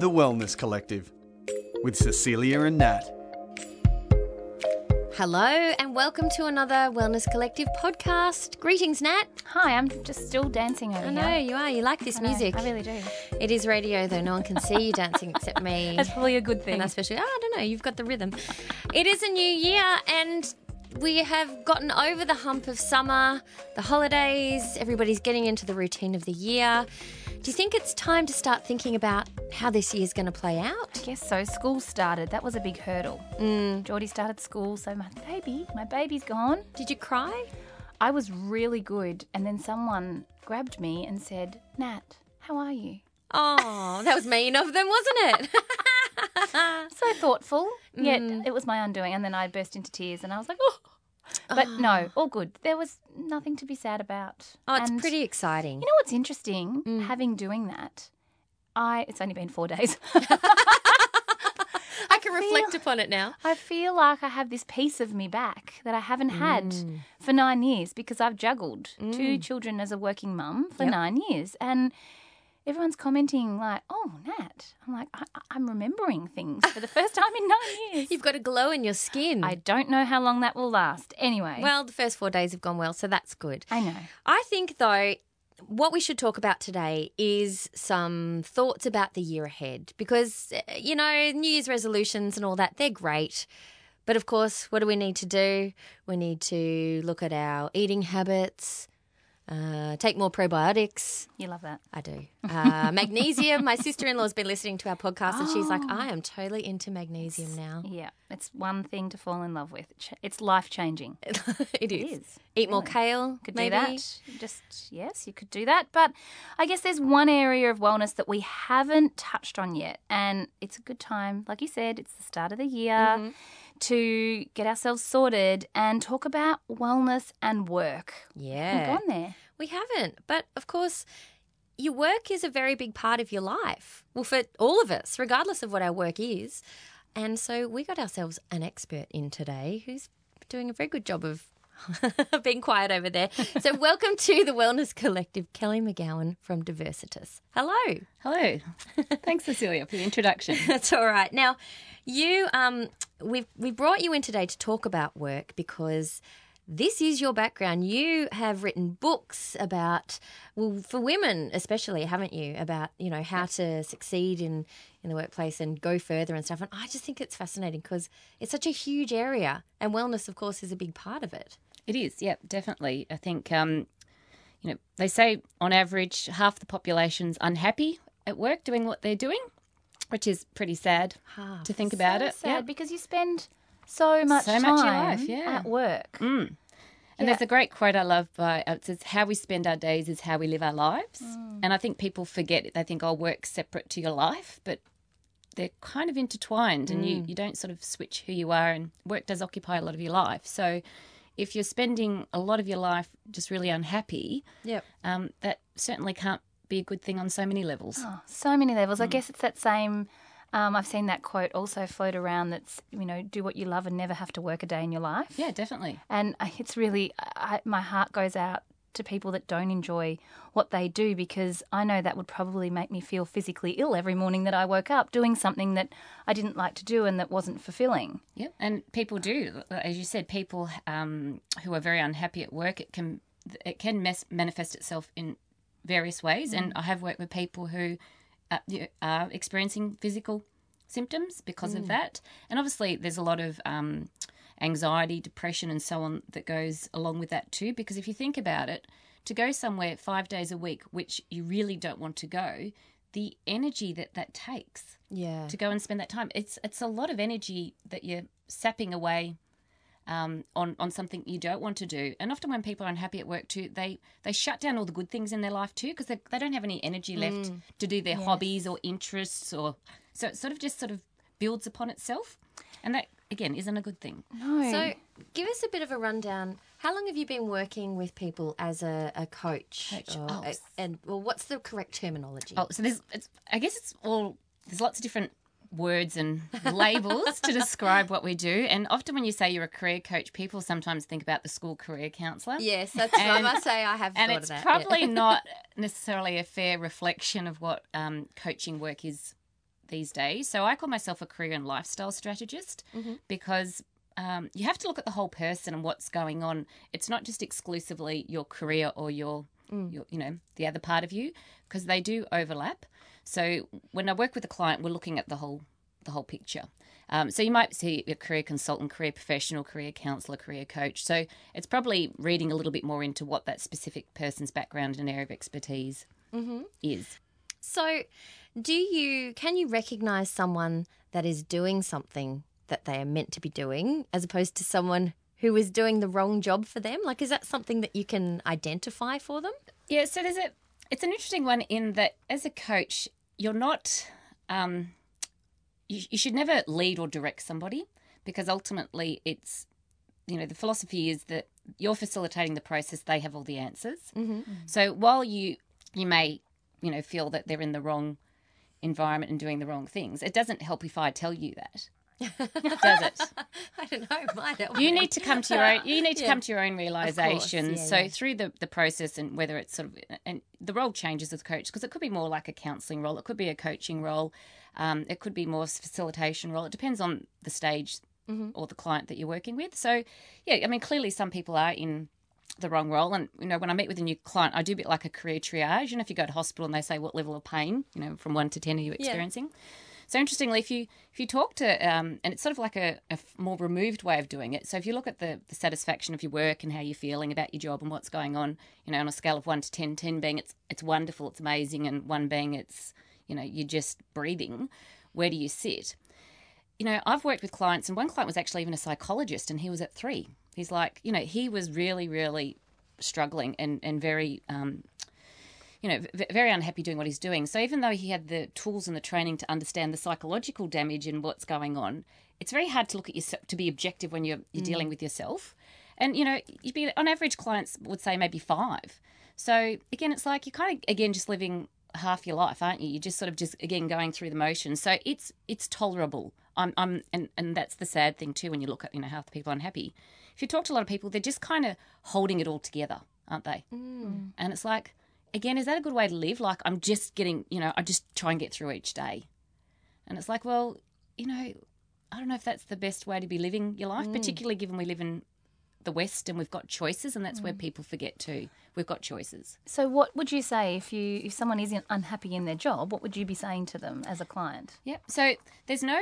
The Wellness Collective with Cecilia and Nat. Hello and welcome to another Wellness Collective podcast. Greetings, Nat. Hi, I'm just still dancing over here. I know, you are. You like this music. I really do. It is radio, though. No one can see you dancing except me. That's probably a good thing. And especially, I don't know, you've got the rhythm. It is a new year and we have gotten over the hump of summer, the holidays, everybody's getting into the routine of the year. Do you think it's time to start thinking about how this year's going to play out? I guess so. School started. That was a big hurdle. Geordie started school, so my baby's gone. Did you cry? I was really good, and then someone grabbed me and said, Nat, how are you? Oh, that was mean of them, wasn't it? So thoughtful, yet it was my undoing. And then I burst into tears and I was like, oh. But no, all good. There was nothing to be sad about. Oh, it's And pretty exciting. you know what's interesting? Having doing that, it's only been 4 days. I can reflect upon it now. I feel like I have this piece of me back that I haven't had for 9 years because I've juggled 2 children as a working mum for 9 years. And everyone's commenting like, oh, Nat. I'm like, I'm remembering things for the first time in 9 years. You've got a glow in your skin. I don't know how long that will last. Anyway. Well, the first 4 days have gone well, so that's good. I know. I think, though, what we should talk about today is some thoughts about the year ahead because, you know, New Year's resolutions and all that, they're great. But, of course, what do we need to do? We need to look at our eating habits, take more probiotics. You love that. I do. Magnesium. My sister-in-law's been listening to our podcast and she's like, I am totally into magnesium now. Yeah, it's one thing to fall in love with. It's life-changing. It is. Eat more kale, Could maybe. do that. Yes, you could do that. But I guess there's one area of wellness that we haven't touched on yet. And it's a good time, like you said, it's the start of the year to get ourselves sorted and talk about wellness and work. Yeah. We've gone there. We haven't. But, of course, your work is a very big part of your life. Well, for all of us, regardless of what our work is. And so we got ourselves an expert in today who's doing a very good job of being quiet over there. So welcome to the Wellness Collective, Kelly McGowan from Diversitas. Hello. Hello. Thanks, Cecilia, for the introduction. That's all right. Now, you, we brought you in today to talk about work because this is your background. You have written books about, well, for women especially, haven't you, about, you know, how to succeed in the workplace and go further and stuff. And I just think it's fascinating because it's such a huge area and wellness, of course, is a big part of it. It is, yeah, definitely. I think, you know, they say on average half the population's unhappy at work doing what they're doing, which is pretty sad to think about it. Sad because you spend so much of time your life, at work. And there's a great quote I love by, it says, how we spend our days is how we live our lives. And I think people forget it. They think, oh, work's separate to your life, but they're kind of intertwined and you don't sort of switch who you are, and work does occupy a lot of your life. So if you're spending a lot of your life just really unhappy, that certainly can't be a good thing on so many levels. Oh, so many levels. I guess it's that same, I've seen that quote also float around that's, you know, do what you love and never have to work a day in your life. Yeah, definitely. And it's really, my heart goes out to people that don't enjoy what they do because I know that would probably make me feel physically ill every morning that I woke up doing something that I didn't like to do and that wasn't fulfilling. Yeah, and people do. As you said, people who are very unhappy at work, it can manifest itself in various ways. And I have worked with people who are experiencing physical symptoms because of that. And obviously there's a lot of anxiety, depression and so on that goes along with that too, because if you think about it, to go somewhere 5 days a week, which you really don't want to go, the energy that takes to go and spend that time, it's a lot of energy that you're sapping away on something you don't want to do. And often when people are unhappy at work too, they shut down all the good things in their life too because they don't have any energy left to do their hobbies or interests, or so it sort of builds upon itself. And that, again, isn't a good thing. No. So give us a bit of a rundown. How long have you been working with people as a coach? And what's the correct terminology? Oh, so there's lots of different words and labels to describe what we do. And often when you say you're a career coach, people sometimes think about the school career counsellor. Yes, that's what I must say. I have thought of that. And it's probably not necessarily a fair reflection of what coaching work is these days. So I call myself a career and lifestyle strategist because you have to look at the whole person and what's going on. It's not just exclusively your career or your the other part of you, because they do overlap. So when I work with a client, we're looking at the whole picture. So you might see a career consultant, career professional, career counsellor, career coach. So it's probably reading a little bit more into what that specific person's background and area of expertise is. So can you recognise someone that is doing something that they are meant to be doing as opposed to someone who is doing the wrong job for them? Like, is that something that you can identify for them? Yeah, so it's an interesting one in that as a coach, you're not, you should never lead or direct somebody, because ultimately it's, the philosophy is that you're facilitating the process, they have all the answers. So while you may, feel that they're in the wrong environment and doing the wrong things, it doesn't help if I tell you that. Does it? I don't know. It might help. You need to come to your own. You need to come to your own realizations. Yeah, so through the process, and whether it's sort of, and the role changes as coach, because it could be more like a counselling role, it could be a coaching role, it could be more a facilitation role. It depends on the stage or the client that you're working with. So yeah, I mean, clearly some people are in the wrong role, and when I meet with a new client, I do a bit like a career triage. If you go to hospital and they say what level of pain, from 1 to 10 are you experiencing. So interestingly, if you talk to, and it's sort of like a more removed way of doing it. So if you look at the satisfaction of your work and how you're feeling about your job and what's going on, on a scale of 1 to 10, 10 being it's wonderful, it's amazing, and 1 being it's, you're just breathing, where do you sit? I've worked with clients, and one client was actually even a psychologist, and he was at 3. He's like, he was really, really struggling and very... very unhappy doing what he's doing. So even though he had the tools and the training to understand the psychological damage and what's going on, it's very hard to look at yourself, to be objective when you're dealing with yourself. And, you'd be, on average, clients would say maybe 5. So again, it's like you're kind of, again, just living half your life, aren't you? You're just sort of again, going through the motions. So it's tolerable. And that's the sad thing too, when you look at, half the people unhappy. If you talk to a lot of people, they're just kind of holding it all together, aren't they? And it's like, again, is that a good way to live? Like, I'm just getting, I just try and get through each day. And it's like, well, I don't know if that's the best way to be living your life, particularly given we live in the West and we've got choices, and that's where people forget too. We've got choices. So what would you say if someone isn't unhappy in their job, what would you be saying to them as a client? Yeah, so there's no...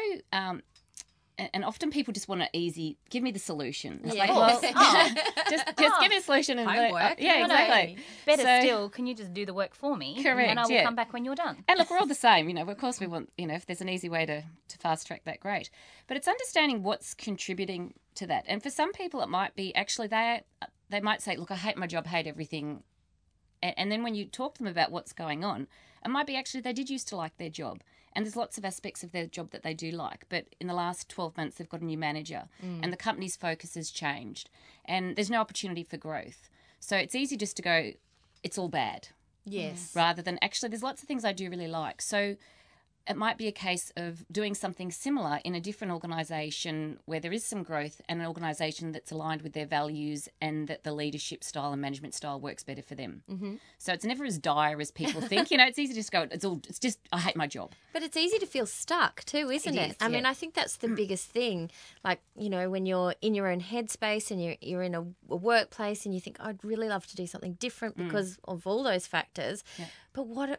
and often people just want give me the solution. It's like, well, just give me a solution. And homework. Exactly. Better still, can you just do the work for me? Correct, and I will come back when you're done. And look, we're all the same. Of course we want, if there's an easy way to fast track that, great. But it's understanding what's contributing to that. And for some people it might be actually they might say, look, I hate my job, hate everything. And then when you talk to them about what's going on, it might be actually they did used to like their job. And there's lots of aspects of their job that they do like. But in the last 12 months, they've got a new manager and the company's focus has changed. And there's no opportunity for growth. So it's easy just to go, it's all bad. Yes. Rather than actually, there's lots of things I do really like. So it might be a case of doing something similar in a different organisation where there is some growth, and an organisation that's aligned with their values and that the leadership style and management style works better for them. So it's never as dire as people think. It's easy to just go, it's just, I hate my job. But it's easy to feel stuck too, isn't it? I mean, I think that's the biggest thing. Like, when you're in your own headspace and you're in a workplace and you think, I'd really love to do something different because of all those factors. Yeah. But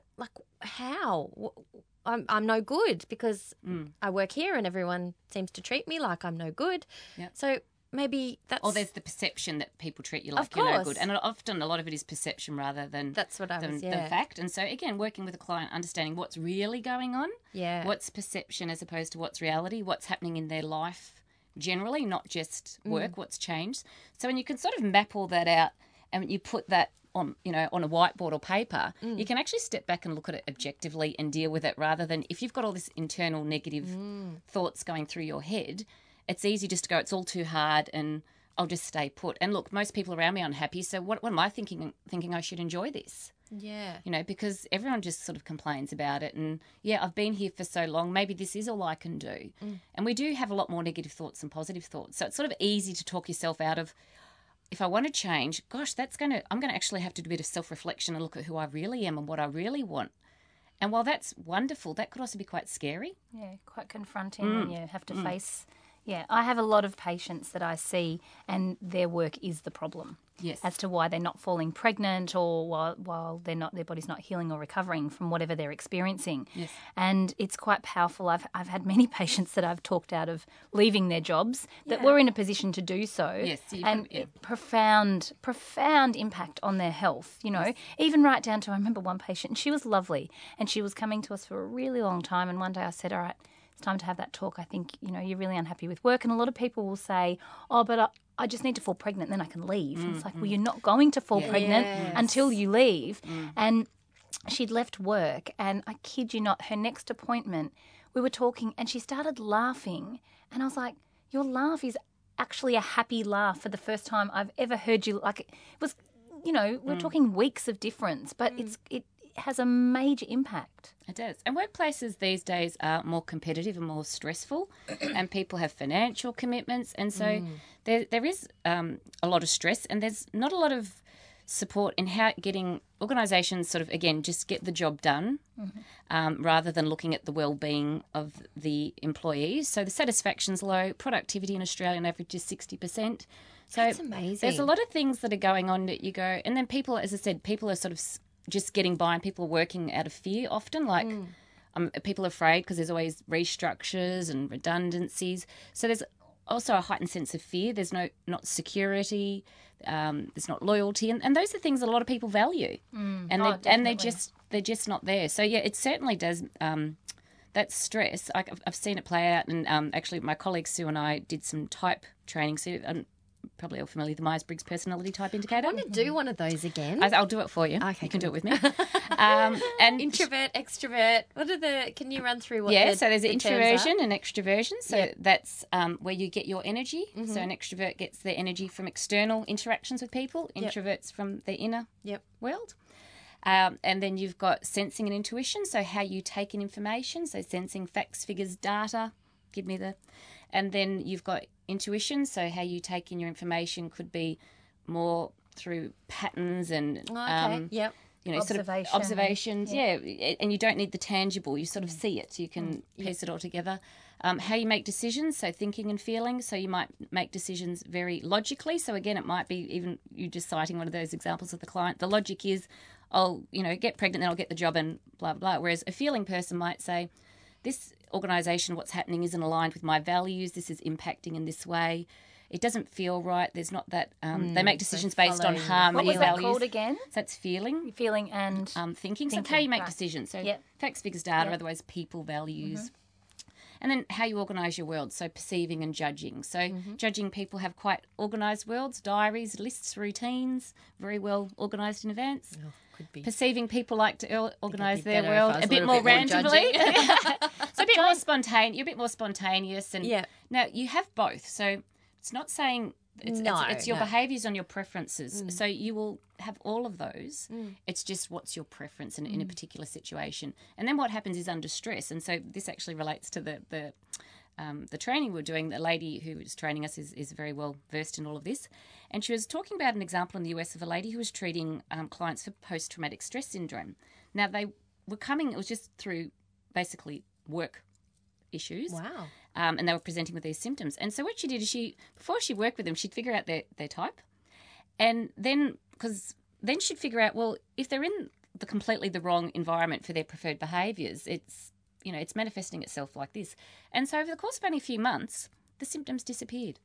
how? I'm no good because I work here and everyone seems to treat me like I'm no good. Yep. So maybe that's... Or there's the perception that people treat you like you're no good. And often a lot of it is perception rather than, than fact. And so, again, working with a client, understanding what's really going on, what's perception as opposed to what's reality, what's happening in their life generally, not just work, what's changed. So when you can sort of map all that out and you put that on a whiteboard or paper, you can actually step back and look at it objectively and deal with it, rather than if you've got all this internal negative thoughts going through your head, it's easy just to go, it's all too hard and I'll just stay put. And look, most people around me are unhappy, so what am I thinking I should enjoy this? Yeah. Because everyone just sort of complains about it. And, I've been here for so long, maybe this is all I can do. And we do have a lot more negative thoughts than positive thoughts. So it's sort of easy to talk yourself out of, if I want to change, gosh, I'm going to actually have to do a bit of self-reflection and look at who I really am and what I really want. And while that's wonderful, that could also be quite scary. Yeah, quite confronting when you have to face. Yeah, I have a lot of patients that I see and their work is the problem. Yes. As to why they're not falling pregnant or while they're not, their body's not healing or recovering from whatever they're experiencing. Yes. And it's quite powerful. I've had many patients that I've talked out of leaving their jobs that were in a position to do so. Yes. And profound impact on their health, you know, even right down to, I remember one patient, and she was lovely, and she was coming to us for a really long time. And one day I said, all right, it's time to have that talk. I think, you know, you're really unhappy with work. And a lot of people will say, oh, but I just need to fall pregnant, then I can leave. And it's like, well, you're not going to fall pregnant until you leave. And she'd left work, and I kid you not, her next appointment, we were talking and she started laughing. And I was like, your laugh is actually a happy laugh for the first time I've ever heard you. Like, it was, you know, we're talking weeks of difference, but it has a major impact. It does. And workplaces these days are more competitive and more stressful, and people have financial commitments. And so there is a lot of stress, and there's not a lot of support in how getting organisations sort of, again, just get the job done rather than looking at the well-being of the employees. So the satisfaction's low, productivity in Australia on average is 60%. So That's amazing. There's a lot of things that are going on that you go, and then people, as I said, people are sort of just getting by, and people are working out of fear often, like people are afraid because there's always restructures and redundancies. So there's also a heightened sense of fear. There's not security, there's not loyalty, and those are things that a lot of people value, and they're just not there. So yeah, it certainly does. That stress, I've seen it play out, and actually my colleague Sue and I did some type training. So probably all familiar with the Myers-Briggs personality type indicator. I want to do one of those again. I'll do it for you. Okay, you can do cool. it with me. And Introvert, extrovert. Can you run through what? So there's the introversion and extroversion. So that's where you get your energy. So an extrovert gets their energy from external interactions with people. Introverts from the inner world. And then you've got sensing and intuition. So how you take in information. So sensing, facts, figures, data. And then you've got intuition. So how you take in your information could be more through patterns and you know, sort of observations. And you don't need the tangible. You sort of see it. You can piece it all together. How you make decisions, so thinking and feeling. So you might make decisions very logically. So again, it might be even you just citing one of those examples of the client. The logic is, I'll, you know, get pregnant, then I'll get the job and blah, blah, blah. Whereas a feeling person might say, this organisation, what's happening isn't aligned with my values. This is impacting in this way. It doesn't feel right. There's not that. They make decisions based on harmony What was values. that called again? So that's feeling. Feeling and Thinking. So how you make decisions. So facts, figures, data. Otherwise, people, values. And then how you organise your world. So perceiving and judging. So judging, people have quite organised worlds, diaries, lists, routines, very well organised in advance. Oh, could be. Perceiving, people like to organise their better if world I was a bit a more little bit more randomly. judgy. So a bit more spontaneous. You're a bit more spontaneous. And now you have both. So it's not saying it's your behaviours on your preferences. So you will have all of those. It's just what's your preference in a particular situation. And then what happens is under stress. And so this actually relates to the training we're doing. The lady who was training us is very well versed in all of this. And she was talking about an example in the US of a lady who was treating clients for post-traumatic stress syndrome. Now, they were coming, it was just through basically work issues. Wow. And they were presenting with these symptoms. And so what she did is before she worked with them, she'd figure out their type. And then, because then she'd figure out, well, if they're in completely the wrong environment for their preferred behaviours, it's manifesting itself like this. And so over the course of only a few months, the symptoms disappeared.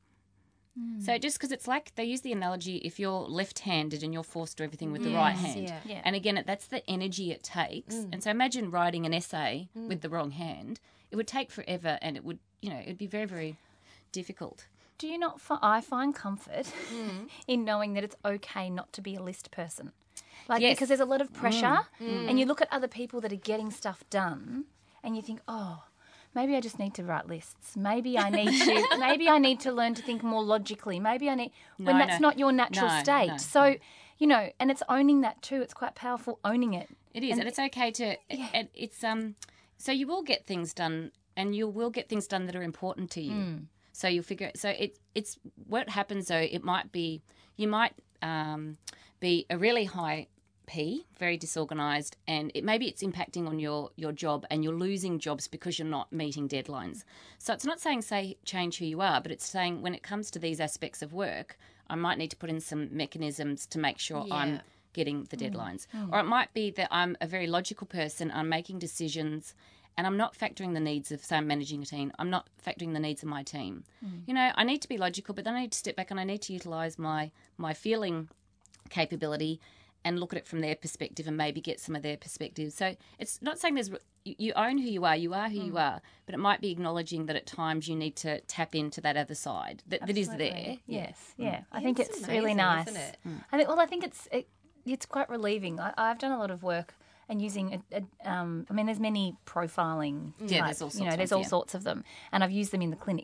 So just because it's like, they use the analogy, if you're left-handed and you're forced to do everything with the right hand. Yeah. And again, that's the energy it takes. And so imagine writing an essay with the wrong hand. It would take forever, and it would, it'd be very, very difficult. Do you not? I find comfort in knowing that it's okay not to be a list person, because there's a lot of pressure, and you look at other people that are getting stuff done, and you think, oh, maybe I just need to write lists. Maybe I need to learn to think more logically. Maybe I need when that's not your natural state. So, and it's owning that too. It's quite powerful owning it. It is, and it's okay to. And it's So you will get things done, and you will get things done that are important to you. So you'll figure it. So it's what happens though. It might be you might be a really high very disorganised, and maybe it's impacting on your job, and you're losing jobs because you're not meeting deadlines. So it's not saying change who you are, but it's saying when it comes to these aspects of work, I might need to put in some mechanisms to make sure I'm getting the deadlines. Or it might be that I'm a very logical person, I'm making decisions, and I'm not factoring the needs of, say, I'm managing a team, I'm not factoring the needs of my team. You know, I need to be logical, but then I need to step back and I need to utilise my feeling capability and look at it from their perspective and maybe get some of their perspective. So it's not saying you own who you are who you are, but it might be acknowledging that at times you need to tap into that other side that is there. Yes, yeah. I think it's really nice. Isn't it? I think it's quite relieving. I've done a lot of work and using there's many profiling type, there's all sorts there's all sorts of them, and I've used them in the clinic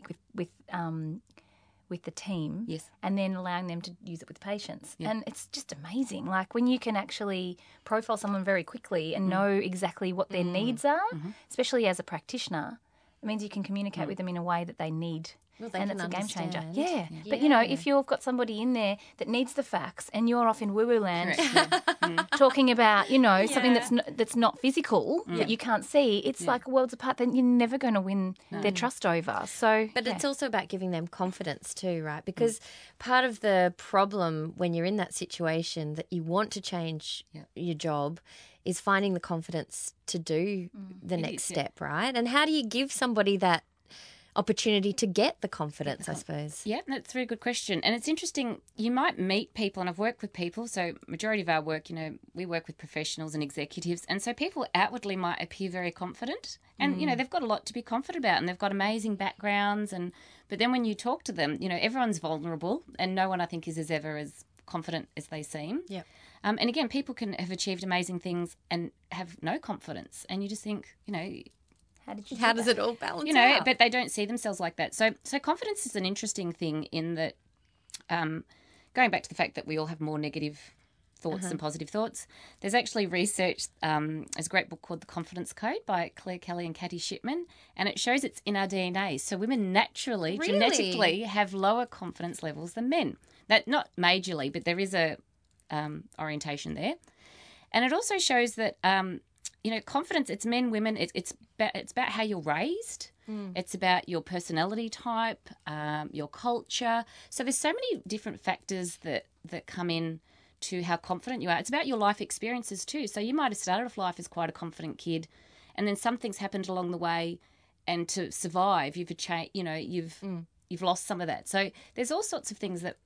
with the team, and then allowing them to use it with patients. And it's just amazing. Like when you can actually profile someone very quickly and know exactly what their needs are, especially as a practitioner, it means you can communicate with them in a way that they need. Well, they and can it's a game changer. understand. Yeah. But, if you've got somebody in there that needs the facts and you're off in woo-woo land talking about, something that's not physical that you can't see, it's like worlds apart, then you're never going to win their trust over. So, But it's also about giving them confidence too, right? Because part of the problem when you're in that situation that you want to change your job is finding the confidence to do the next step, right? And how do you give somebody that opportunity to get the confidence, I suppose? Yeah, that's a very good question. And it's interesting, you might meet people, and I've worked with people, so majority of our work, we work with professionals and executives, and so people outwardly might appear very confident, and, they've got a lot to be confident about, and they've got amazing backgrounds, but then when you talk to them, everyone's vulnerable, and no one, I think, is ever as confident as they seem. Yeah. And again, people can have achieved amazing things and have no confidence, and you just think, How does it all balance out? But they don't see themselves like that. So confidence is an interesting thing in that, going back to the fact that we all have more negative thoughts than positive thoughts, there's actually research, there's a great book called The Confidence Code by Claire Kelly and Katie Shipman, and it shows it's in our DNA. So women naturally, genetically, have lower confidence levels than men. That not majorly, but there is a orientation there. And it also shows that confidence, it's men, women, it's about how you're raised. It's about your personality type, your culture. So there's so many different factors that come in to how confident you are. It's about your life experiences too. So you might have started off life as quite a confident kid, and then something's happened along the way, and to survive, you've you've lost some of that. So there's all sorts of things that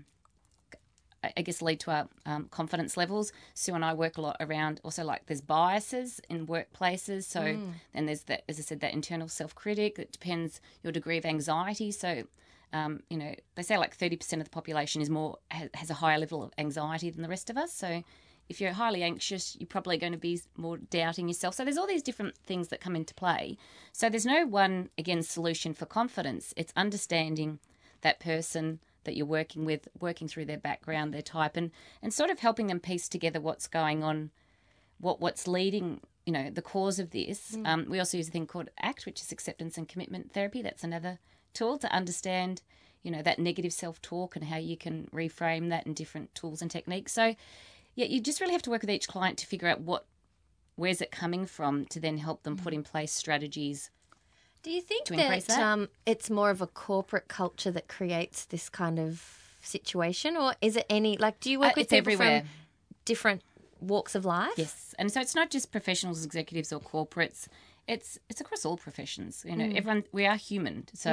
I guess lead to our confidence levels. Sue and I work a lot around also, like, there's biases in workplaces. So then there's that, as I said, that internal self-critic. It depends your degree of anxiety. So, they say like 30% of the population has a higher level of anxiety than the rest of us. So if you're highly anxious, you're probably going to be more doubting yourself. So there's all these different things that come into play. So there's no one, again, solution for confidence. It's understanding that person that you're working with, working through their background, their type, and sort of helping them piece together what's going on, what's leading, the cause of this. We also use a thing called ACT, which is acceptance and commitment therapy. That's another tool to understand, that negative self-talk and how you can reframe that in different tools and techniques. So, yeah, you just really have to work with each client to figure out where's it coming from, to then help them put in place strategies. Do you think that it's more of a corporate culture that creates this kind of situation, or is it do you work with people everywhere from different walks of life? Yes, and so it's not just professionals, executives, or corporates. It's across all professions. Everyone, we are human. So,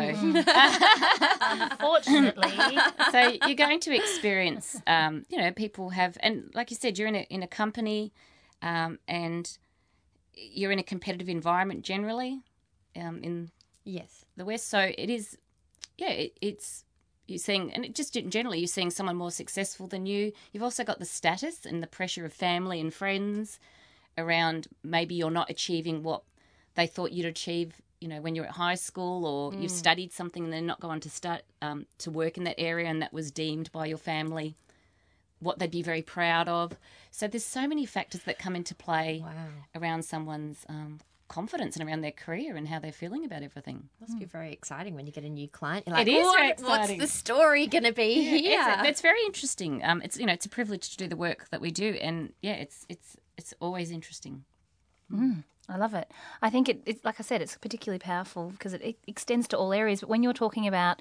unfortunately, so you're going to experience, people have, and like you said, you're in a company, and you're in a competitive environment generally. In the West, so it is, it's you're seeing, and it just generally you're seeing someone more successful than you. You've also got the status and the pressure of family and friends around maybe you're not achieving what they thought you'd achieve, when you're at high school, or you've studied something and then not gone to work in that area, and that was deemed by your family what they'd be very proud of. So there's so many factors that come into play around someone's confidence and around their career and how they're feeling about everything. Must be very exciting when you get a new client. You're like, It is "What- very What's exciting. the story going to be here? It's very interesting. It's a privilege to do the work that we do, and it's always interesting. I love it. I think it's like I said, it's particularly powerful because it extends to all areas. But when you're talking about,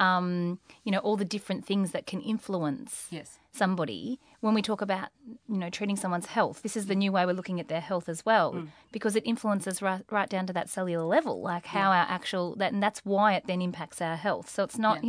all the different things that can influence Yes. somebody, when we talk about, treating someone's health, this is the new way we're looking at their health as well, because it influences right down to that cellular level, like how our actual and that's why it then impacts our health. So it's not,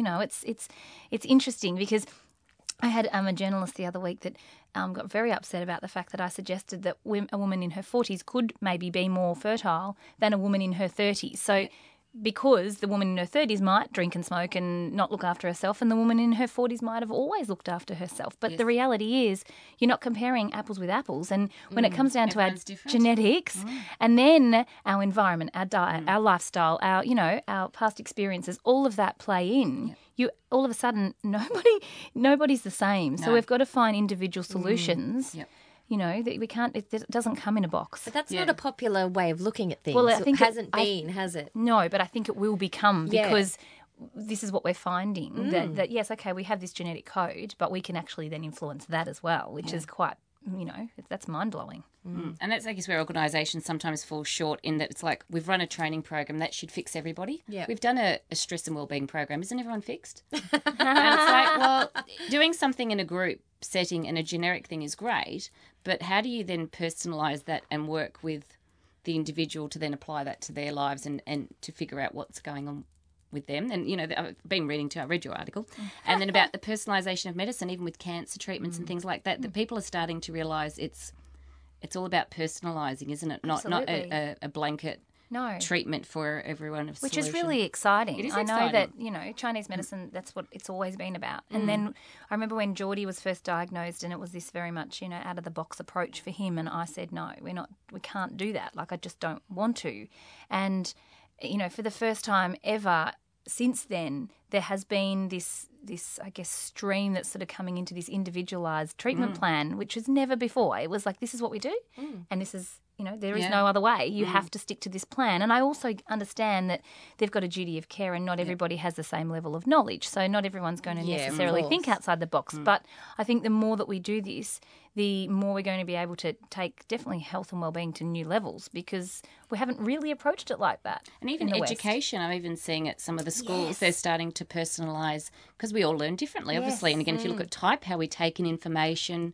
it's interesting because I had a journalist the other week that got very upset about the fact that I suggested that a woman in her 40s could maybe be more fertile than a woman in her 30s. So because the woman in her 30s might drink and smoke and not look after herself, and the woman in her 40s might have always looked after herself. But the reality is you're not comparing apples with apples. And when it comes down to our Everyone's different. genetics and then our environment, our diet, our lifestyle, our past experiences, all of that play in. You all of a sudden nobody's the same. So we've got to find individual solutions. Yep. That we can't. It doesn't come in a box. But that's not a popular way of looking at things. Well, I think it hasn't been, has it? No, but I think it will become Yeah. because this is what we're finding that yes, okay, we have this genetic code, but we can actually then influence that as well, which is quite that's mind blowing. And that's, I guess, where organisations sometimes fall short in that it's like we've run a training program that should fix everybody. Yeah. We've done a stress and wellbeing program. Isn't everyone fixed? And it's like, well, doing something in a group setting and a generic thing is great, but how do you then personalise that and work with the individual to then apply that to their lives and to figure out what's going on with them? And, I've been reading too, I read your article, and then about the personalisation of medicine, even with cancer treatments and things like that, that people are starting to realise it's all about personalising, isn't it? Not Absolutely. a blanket No. treatment for everyone. Which is really exciting. It is I know that, exciting. Chinese medicine, that's what it's always been about. And then I remember when Geordie was first diagnosed and it was this very much, out of the box approach for him. And I said, no, we can't do that. Like, I just don't want to. And, for the first time ever since then, there has been this, I guess, stream that's sort of coming into this individualised treatment plan, which was never before. It was like, this is what we do and this is, there is no other way. You have to stick to this plan. And I also understand that they've got a duty of care and not everybody has the same level of knowledge. So not everyone's going to necessarily think outside the box. But I think the more that we do this, the more we're going to be able to take definitely health and wellbeing to new levels because we haven't really approached it like that. And even in the West. education, I'm even seeing at some of the schools, they're starting to personalise because we all learn differently, obviously. And again, if you look at type, how we take in information,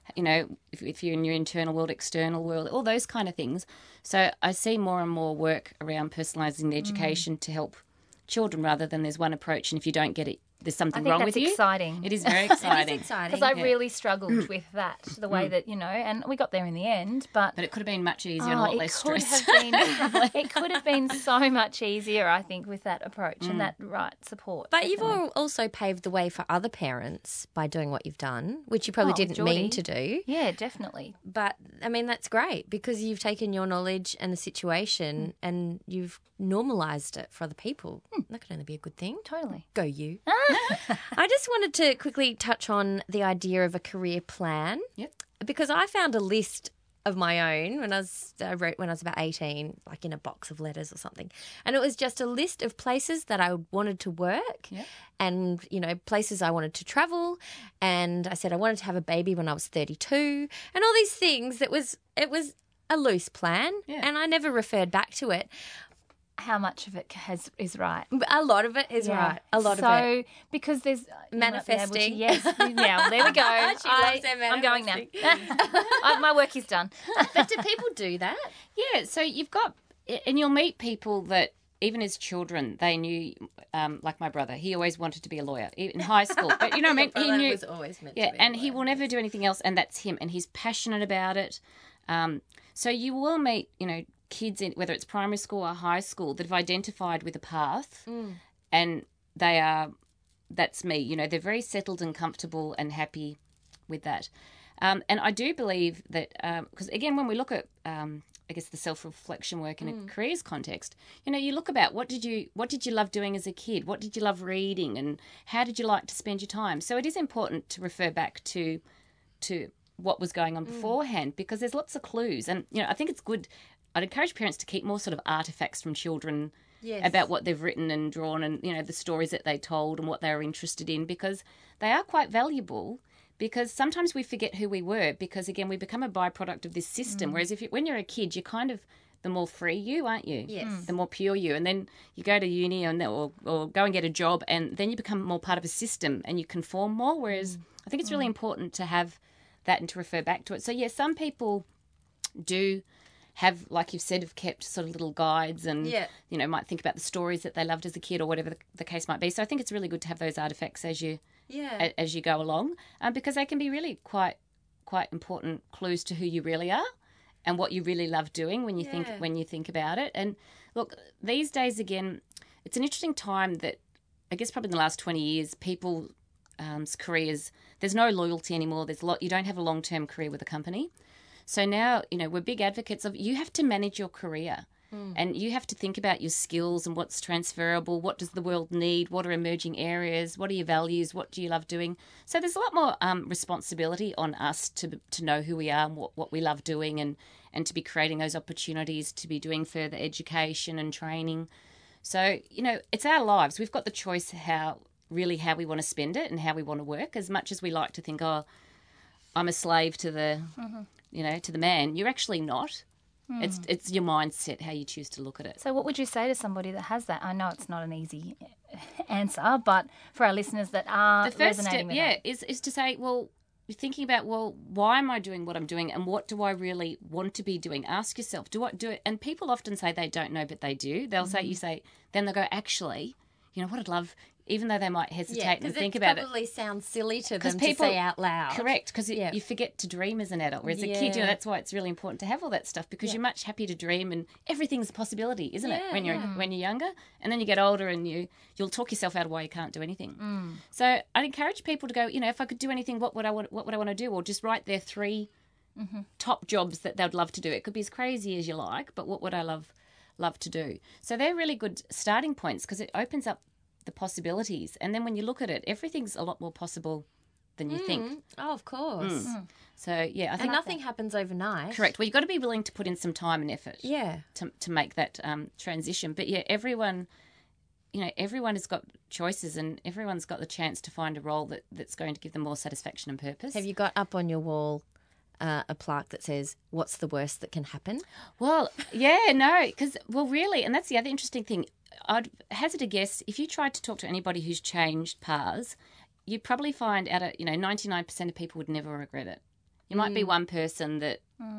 if you're in your internal world, external world, all those kind of things. So I see more and more work around personalising the education to help children rather than there's one approach and if you don't get it, there's something wrong with you. Exciting. It is very exciting. Because I really struggled with that, the way that, and we got there in the end. But it could have been much easier and a lot less stress. It could have been so much easier, I think, with that approach and that right support. But definitely. you've also paved the way for other parents by doing what you've done, which you probably didn't mean to do. Yeah, definitely. But, I mean, that's great because you've taken your knowledge and the situation and you've normalised it for other people. That could only be a good thing. Totally. Go you. I just wanted to quickly touch on the idea of a career plan. Yep. Because I found a list of my own when I wrote when I was about 18, like in a box of letters or something. And it was just a list of places that I wanted to work and, places I wanted to travel. And I said I wanted to have a baby when I was 32 and all these things. It was a loose plan and I never referred back to it. How much of it is right? A lot of it is right. A lot of it. So, because there's... Manifesting. Yes. Yeah, there we go. loves their I'm going now. My work is done. But do people do that? Yeah, so you've got, and you'll meet people that even as children, they knew, like my brother, he always wanted to be a lawyer in high school. But you know what I mean? He knew, was always meant to be and he will never do anything else, and that's him, and he's passionate about it. So you will meet, kids in whether it's primary school or high school that have identified with a path, and that's me. They're very settled and comfortable and happy with that. And I do believe that because again, when we look at I guess the self-reflection work in a careers context, you look about what did you love doing as a kid? What did you love reading? And how did you like to spend your time? So it is important to refer back to what was going on beforehand because there's lots of clues. And, I think it's good I'd encourage parents to keep more sort of artifacts from children Yes. about what they've written and drawn and, you know, the stories that they told and what they were interested in, because they are quite valuable. Because sometimes we forget who we were because, again, we become a byproduct of this system. Whereas when you're a kid, you're kind of the more free you, aren't you? Yes. The more pure you. And then you go to uni or go and get a job, and then you become more part of a system and you conform more. Whereas I think it's really important to have that and to refer back to it. So, yeah, some people do have, like you've said, have kept sort of little guides and, you know, might think about the stories that they loved as a kid or whatever the case might be. So I think it's really good to have those artifacts as you go along, because they can be really quite important clues to who you really are and what you really love doing when you think about it. And look, these days, again, it's an interesting time that I guess probably in the last 20 years, people's careers, there's no loyalty anymore. You don't have a long-term career with a company. So now, you know, we're big advocates of you have to manage your career and you have to think about your skills and what's transferable, what does the world need, what are emerging areas, what are your values, what do you love doing. So there's a lot more responsibility on us to know who we are and what we love doing and to be creating those opportunities to be doing further education and training. So, you know, it's our lives. We've got the choice how we want to spend it and how we want to work. As much as we like to think, oh, I'm a slave to the... to the man, you're actually not. It's your mindset, how you choose to look at it. So what would you say to somebody that has that? I know it's not an easy answer, but for our listeners that are the first resonating step, with that. is to say, well, you're thinking about, well, why am I doing what I'm doing and what do I really want to be doing? Ask yourself, do I do it? And people often say they don't know, but they do. They'll then they'll go, actually, you know what I'd love, even though they might hesitate and think about it. It probably sounds silly to them people, to say out loud. Correct, because you forget to dream as an adult. Whereas a kid, you know, that's why it's really important to have all that stuff, because you're much happier to dream and everything's a possibility, isn't it, when you're younger? And then you get older and you'll talk yourself out of why you can't do anything. So I'd encourage people to go, you know, if I could do anything, what would I want to do? Or just write their 3 top jobs that they'd love to do. It could be as crazy as you like, but what would I love to do? So they're really good starting points because it opens up the possibilities. And then when you look at it, everything's a lot more possible than you think. Oh, of course. So, yeah, I think... And nothing happens overnight. Correct. Well, you've got to be willing to put in some time and effort to make that transition. But, yeah, everyone has got choices and everyone's got the chance to find a role that's going to give them more satisfaction and purpose. Have you got up on your wall a plaque that says, what's the worst that can happen? Well, yeah, no, because, well, really, and that's the other interesting thing. I'd hazard a guess, if you tried to talk to anybody who's changed paths, you'd probably find 99% of people would never regret it. You might be one person that,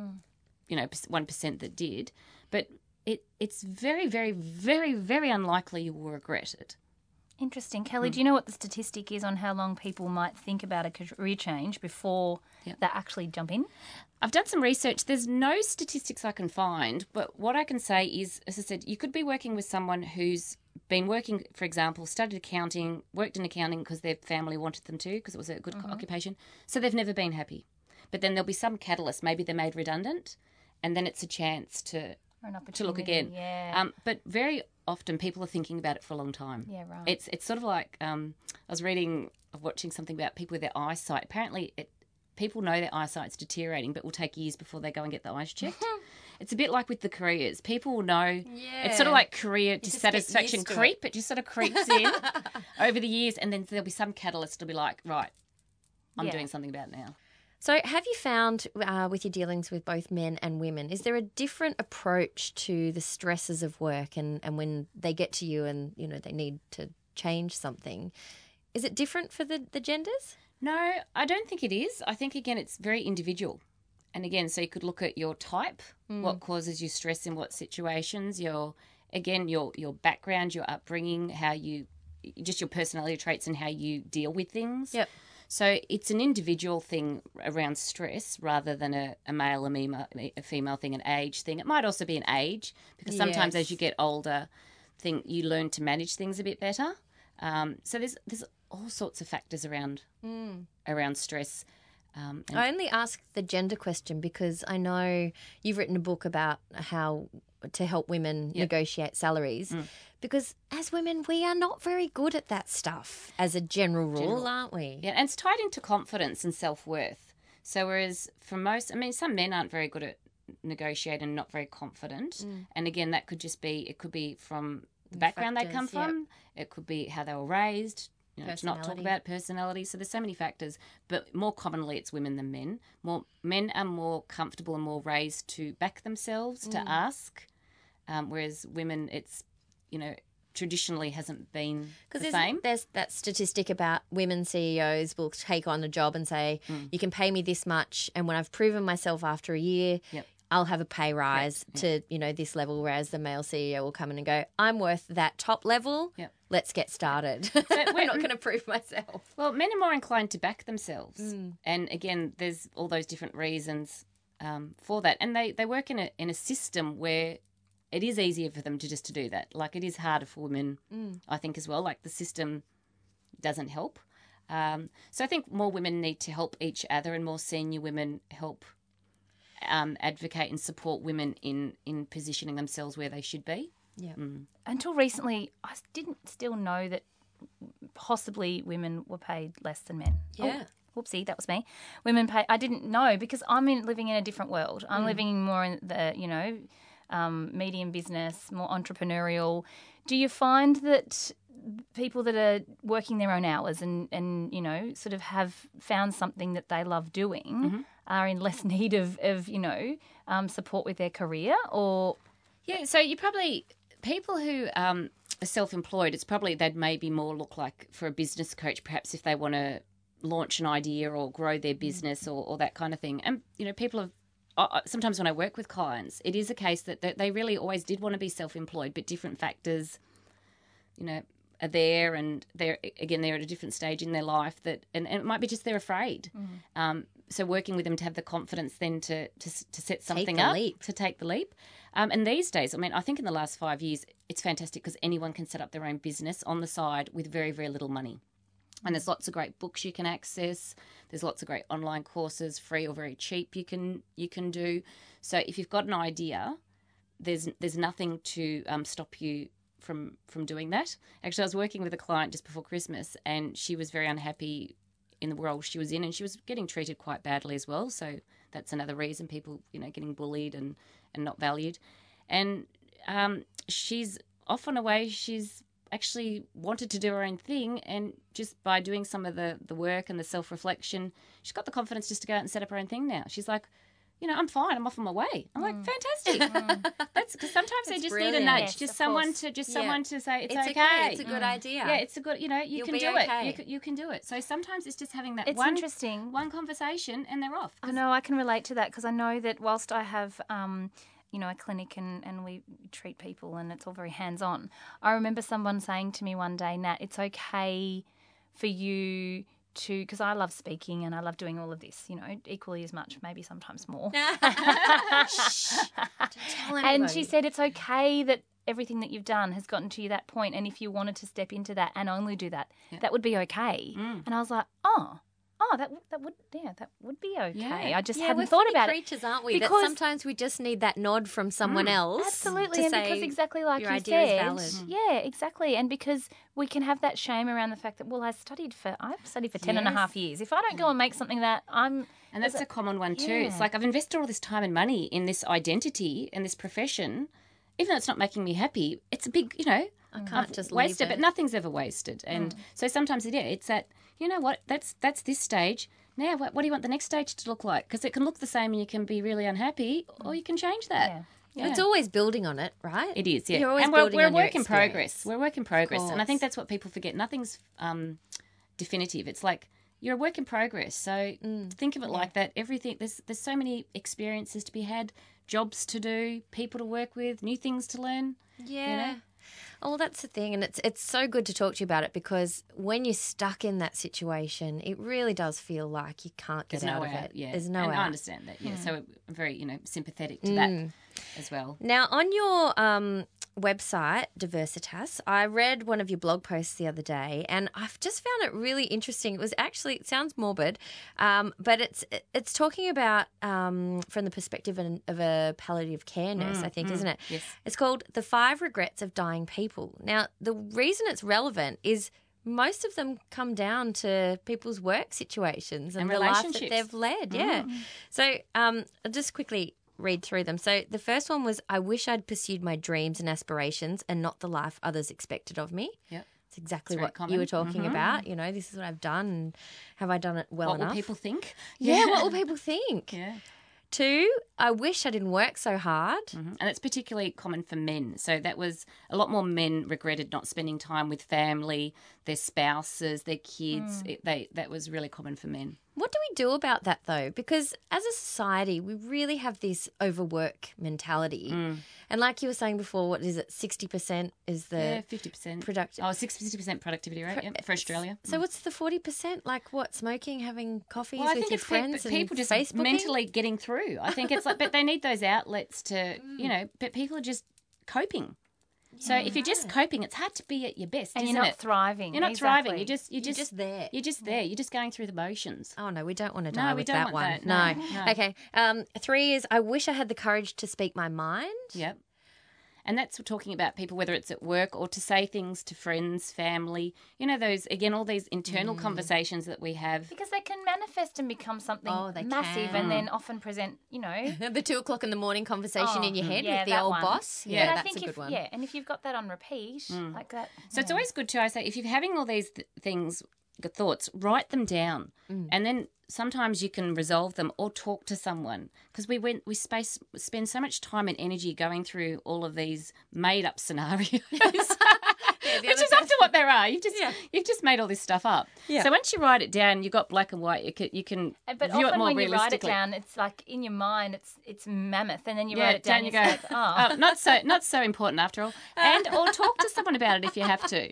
1% that did, but it's very, very, very, very unlikely you will regret it. Interesting. Kelly, do you know what the statistic is on how long people might think about a career change before they actually jump in? I've done some research. There's no statistics I can find, but what I can say is, as I said, you could be working with someone who's been working, for example, studied accounting, worked in accounting because their family wanted them to because it was a good occupation, so they've never been happy. But then there'll be some catalyst. Maybe they're made redundant, and then it's a chance to look again. Yeah. But very often people are thinking about it for a long time. Yeah, right. It's sort of like I was watching something about people with their eyesight. Apparently, people know their eyesight's deteriorating, but will take years before they go and get the eyes checked. It's a bit like with the careers. People will know. Yeah. It's sort of like career dissatisfaction creep. It just sort of creeps in over the years, and then there'll be some catalyst to be like, right, I'm doing something about it now. So have you found with your dealings with both men and women, is there a different approach to the stresses of work and when they get to you and, you know, they need to change something? Is it different for the genders? No, I don't think it is. I think, again, it's very individual. And, again, so you could look at your type, what causes you stress in what situations, your background, your upbringing, just your personality traits and how you deal with things. Yep. So it's an individual thing around stress rather than a male, a female thing, an age thing. It might also be an age because sometimes as you get older, you learn to manage things a bit better. So there's all sorts of factors around stress. I only ask the gender question because I know you've written a book about how to help women negotiate salaries. Because as women, we are not very good at that stuff as a general rule, aren't we? Yeah, and it's tied into confidence and self-worth. So whereas for most, some men aren't very good at negotiate and not very confident. And again, that could just be, it could be from the background they come from. It could be how they were raised. To not talk about personality. So there's so many factors, but more commonly it's women than men. Men are more comfortable and more raised to back themselves, to ask, whereas women, it's, traditionally hasn't been the same. There's that statistic about women CEOs will take on a job and say, you can pay me this much, and when I've proven myself after a year, I'll have a pay rise to, this level, whereas the male CEO will come in and go, I'm worth that top level. Let's get started. I'm not going to prove myself. Well, men are more inclined to back themselves. And again, there's all those different reasons for that. And they work in a system where it is easier for them to do that. Like, it is harder for women, I think, as well. Like, the system doesn't help. So I think more women need to help each other, and more senior women help advocate and support women in positioning themselves where they should be. Yeah. Until recently, I didn't still know that possibly women were paid less than men. Yeah. Oh, whoopsie, that was me. Women pay. I didn't know because I'm living in a different world. I'm living more in the, medium business, more entrepreneurial. Do you find that people that are working their own hours and sort of have found something that they love doing are in less need of support with their career? Or so you probably, people who are self-employed, it's probably they'd maybe more look like for a business coach, perhaps, if they want to launch an idea or grow their business or that kind of thing. And people have, sometimes when I work with clients, it is a case that they really always did want to be self-employed, but different factors are there, and they're at a different stage in their life that, and it might be just they're afraid. So working with them to have the confidence then to set something up, to take the leap. And these days, I think in the last 5 years, it's fantastic because anyone can set up their own business on the side with very, very little money. And there's lots of great books you can access. There's lots of great online courses, free or very cheap, you can do. So if you've got an idea, there's nothing to stop you from doing that. Actually, I was working with a client just before Christmas, and she was very unhappy in the role she was in, and she was getting treated quite badly as well. So that's another reason, people, getting bullied and not valued. And she's off on a way. She's actually wanted to do her own thing, and just by doing some of the work and the self-reflection, she's got the confidence just to go out and set up her own thing now. She's like, I'm fine. I'm off on my way. I'm like, fantastic. That's because sometimes they just brilliant. need a nudge, Yes, just of someone course. to say it's okay. okay. It's a good idea. Yeah, it's a good. You You'll can be do okay. it. You can do it. So sometimes it's just having that It's interesting. one conversation, and they're off. I know I can relate to that because I know that whilst I have, a clinic and we treat people and it's all very hands-on, I remember someone saying to me one day, Nat, it's okay for you to, because I love speaking and I love doing all of this, equally as much, maybe sometimes more. And she said it's okay that everything that you've done has gotten to you that point, and if you wanted to step into that and only do that, that would be okay. And I was like, that would be okay. Yeah. I just Yeah, hadn't we're thought funny about creatures, it. aren't we? Because That sometimes we just need that nod from someone else. Absolutely, to and say because exactly like your you idea is said, valid. yeah, exactly, and because we can have that shame around the fact that, well, I've studied for 10 and a half years. If I don't go and make something that And that's a common one too. It's like, I've invested all this time and money in this identity and this profession, even though it's not making me happy. It's a big, I can't just leave wasted, but nothing's ever wasted. And so sometimes it's that, what, that's this stage. Now, what do you want the next stage to look like? Because it can look the same and you can be really unhappy, or you can change that. Yeah. It's always building on it, right? It is, yeah. You're always and building we're on a your work in experience. progress. We're a work in progress. And I think that's what people forget. Nothing's definitive. It's like, you're a work in progress. So think of it like that. Everything, there's so many experiences to be had, jobs to do, people to work with, new things to learn. Yeah. Oh, well, that's the thing, and it's so good to talk to you about it, because when you're stuck in that situation, it really does feel like you can't get out of it. Yeah. There's no and out. I understand that, yeah. So I'm very, sympathetic to that as well. Now, on your website, Diversitas, I read one of your blog posts the other day, and I've just found it really interesting. It sounds morbid, but it's talking about from the perspective of a palliative care nurse, I think, isn't it? Yes. It's called The 5 Regrets of Dying People. Now, the reason it's relevant is most of them come down to people's work situations and the life that relationships. they've led. Yeah. So just quickly, read through them. So the first one was, I wish I'd pursued my dreams and aspirations and not the life others expected of me. Yep. It's exactly It's very what common. you were talking about. You know, this is what I've done. And have I done it well What enough? will people think? Yeah, what will people think? Yeah. 2, I wish I didn't work so hard. And it's particularly common for men. So that was a lot more men regretted not spending time with family, their spouses, their kids. That was really common for men. What do we do about that, though? Because as a society, we really have this overwork mentality. And like you were saying before, what is it, 60% is the... Yeah, 50%. Productive. Oh, 60% productivity rate for Australia. So what's the 40%? Like what, smoking, having coffees Well, I with think your it's friends and people just Facebooking? mentally getting through. I think it's like, but they need those outlets to, but people are just coping. So if you're just coping, it's hard to be at your best, And isn't you're not it? thriving. You're not Exactly. thriving. You're just there. You're just there. You're just going through the motions. Oh, no, we don't want to No, die we with don't that want one. that. No. No. Okay. 3 is, I wish I had the courage to speak my mind. Yep. And that's talking about people, whether it's at work or to say things to friends, family, those, again, all these internal conversations that we have. Because they can manifest and become something they massive can. and then often present, The 2 o'clock in the morning conversation in your head yeah, with the that old one. boss. But Yeah, I that's think a good if, one. Yeah, and if you've got that on repeat, like that. So it's always good to, I say, if you're having all these things, thoughts, write them down. And then sometimes you can resolve them or talk to someone, because we spend so much time and energy going through all of these made up scenarios. Which is often what there are. You've just made all this stuff up. Yeah. So once you write it down, you've got black and white. You can But view it often more when you write it realistically. down, it's like in your mind, it's mammoth, and then you Yeah, write it down, you and go, it's like, not so important after all. And or talk to someone about it if you have to.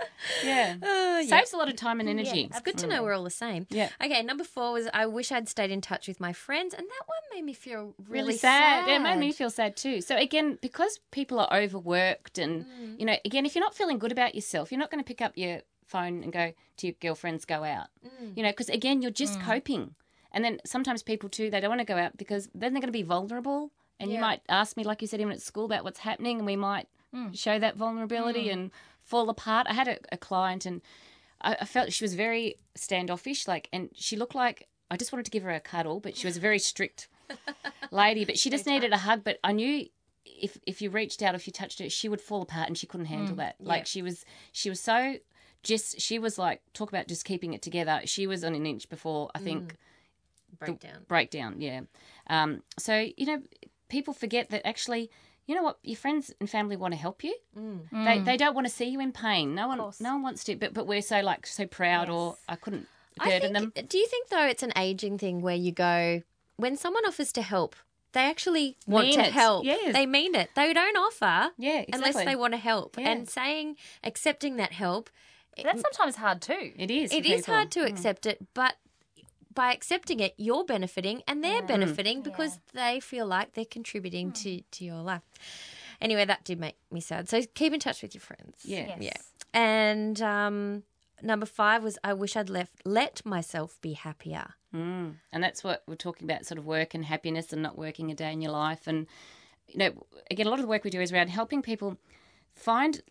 Yeah. Saves a lot of time and energy. It's good to know we're all the same. Yeah. Okay, number 4 was, I wish I'd stayed in touch with my friends, and that one made me feel really sad. Yeah, it made me feel sad too. So again, because people are overworked and, again, if you're not feeling good about yourself, you're not going to pick up your phone and go to your girlfriends, go out. Because again, you're just coping. And then sometimes people too, they don't want to go out because then they're going to be vulnerable. And you might ask me, like you said, even at school, about what's happening, and we might show that vulnerability and fall apart. I had a client, and I felt she was very standoffish, and she looked like I just wanted to give her a cuddle, but she was a very strict lady. But she just needed a hug. But I knew if you reached out, if you touched her, she would fall apart, and she couldn't handle that. Like she was so she was like, talk about just keeping it together. She was on an inch before I think breakdown. Yeah. So people forget that actually, you know what, your friends and family want to help you. They don't want to see you in pain. No one wants to. But we're so proud, or I couldn't burden them. Do you think, though, it's an aging thing where you go, when someone offers to help, they actually want Mean to it. help. Yes. They mean it. They don't offer Yeah, unless exactly. they want to help. Yeah. And accepting that help, that's sometimes hard too. It is. it for is people. hard to accept it, but by accepting it, you're benefiting and they're benefiting because they feel like they're contributing to your life. Anyway, that did make me sad. So keep in touch with your friends. Yeah. Yes. Yeah. And number 5 was, I wish I'd let myself be happier. And that's what we're talking about, sort of work and happiness and not working a day in your life. And, again, a lot of the work we do is around helping people find,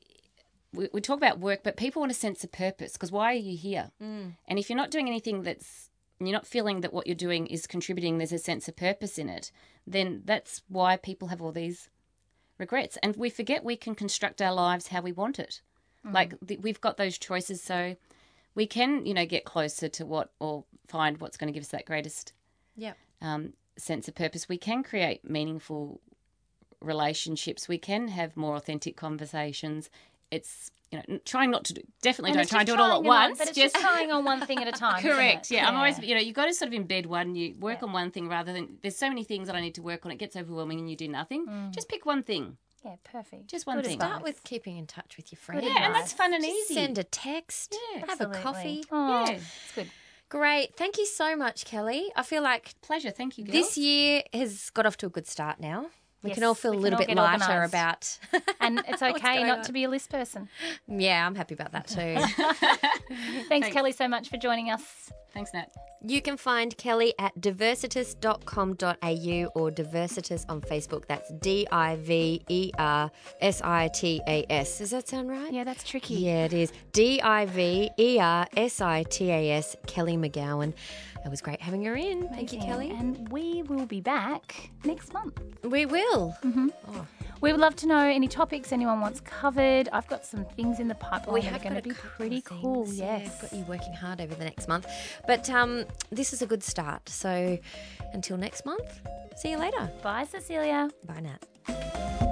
we talk about work, but people want a sense of purpose, because why are you here? And if you're not doing anything you're not feeling that what you're doing is contributing, there's a sense of purpose in it, then that's why people have all these regrets. And we forget we can construct our lives how we want it. We've got those choices, so we can, get closer to or find what's going to give us that greatest sense of purpose. We can create meaningful relationships. We can have more authentic conversations. It's, trying not to do, definitely don't try and do it all at once. But it's just trying on one thing at a time. Correct. Isn't it? Yeah, I'm always, you've got to sort of embed one. You work on one thing rather than, there's so many things that I need to work on. It gets overwhelming and you do nothing. Just pick one thing. Yeah, perfect. Just one Good thing. advice. Start with keeping in touch with your friends. Good Yeah, and advice. that's fun and Just easy. send a text. Yeah, have Absolutely. a coffee. Oh, Yeah. it's good. Great. Thank you so much, Kelly. I feel like Pleasure. Thank you, girls. this year has got off to a good start now. We Yes, can all feel a we can little all bit get lighter organised. about... And it's What's okay going not on? to be a list person. Yeah, I'm happy about that too. Thanks, Kelly, so much for joining us. Thanks, Nat. You can find Kelly at diversitas.com.au or Diversitas on Facebook. That's Diversitas. Does that sound right? Yeah, that's tricky. Yeah, it is. Diversitas, Kelly McGowan. It was great having her in. Thank you, Amazing. Kelly. And we will be back next month. We will. We would love to know any topics anyone wants covered. I've got some things in the pipeline that are going to be pretty cool. Yeah, Yes. I've got you working hard over the next month. But this is a good start. So until next month, see you later. Bye, Cecilia. Bye, Nat.